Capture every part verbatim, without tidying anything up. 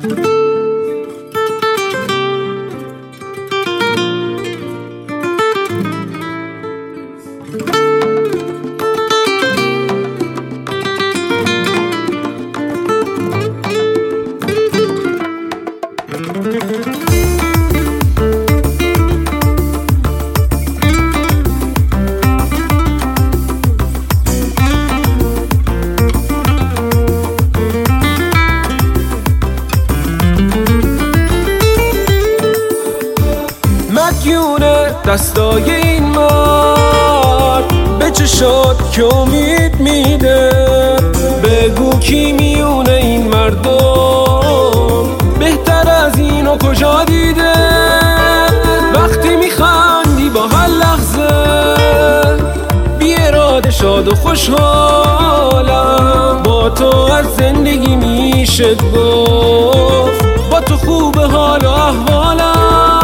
مدیونه دستای این مرد به چه شد که امید میده. بگو کی میونه این مردم بهتر از اینو کجا دیده. وقتی میخندی با هر لحظه بی اراده شاد و خوشحالم. با تو از زندگی میشه گفت با تو خوب حال و احوالم.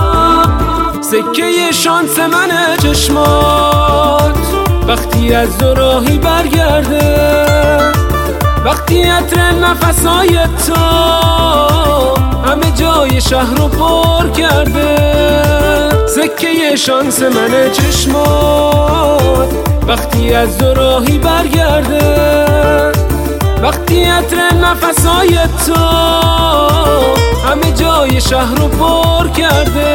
سکه شانس منه چشمات وقتی از دو راهی برگرده. وقتی عطر نفسای تو همه جای شهر رو پر کرده. سکه شانس منه چشمات وقتی از دو راهی برگرده. وقتی عطر نفسای تو همه جای شهر رو پر کرده.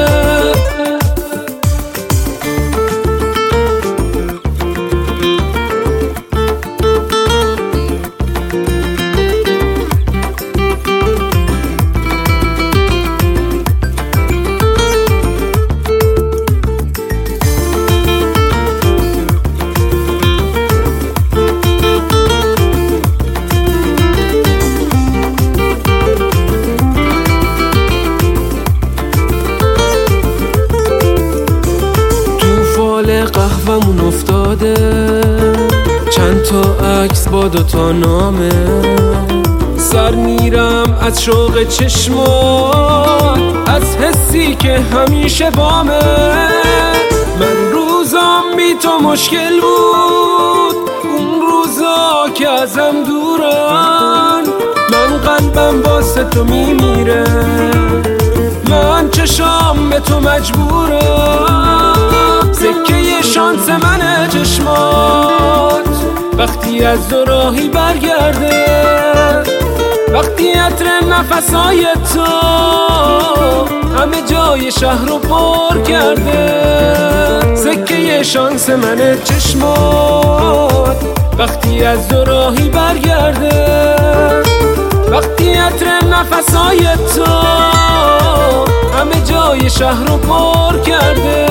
قهوه‌مون افتاده چند تا عکس با دوتا نامه. سر میرم از شوق چشمات از حسی که همیشه بامه. من روزام بی تو مشکل بود اون روزا که ازم دورن. من قلبم واسه تو میمیره من چشام به تو مجبورم. سکه شانس منه چشمات وقتی از دو راهی برگرده. وقتی عطر نفسای تو همه جای شهر رو پر کرده. سکه شانس منه چشمات وقتی از دو راهی برگرده. وقتی عطر نفسای تو همه جای شهر رو پر کرده.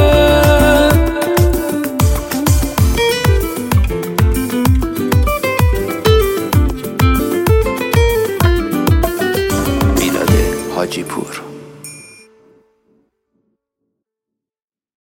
حاجی پور.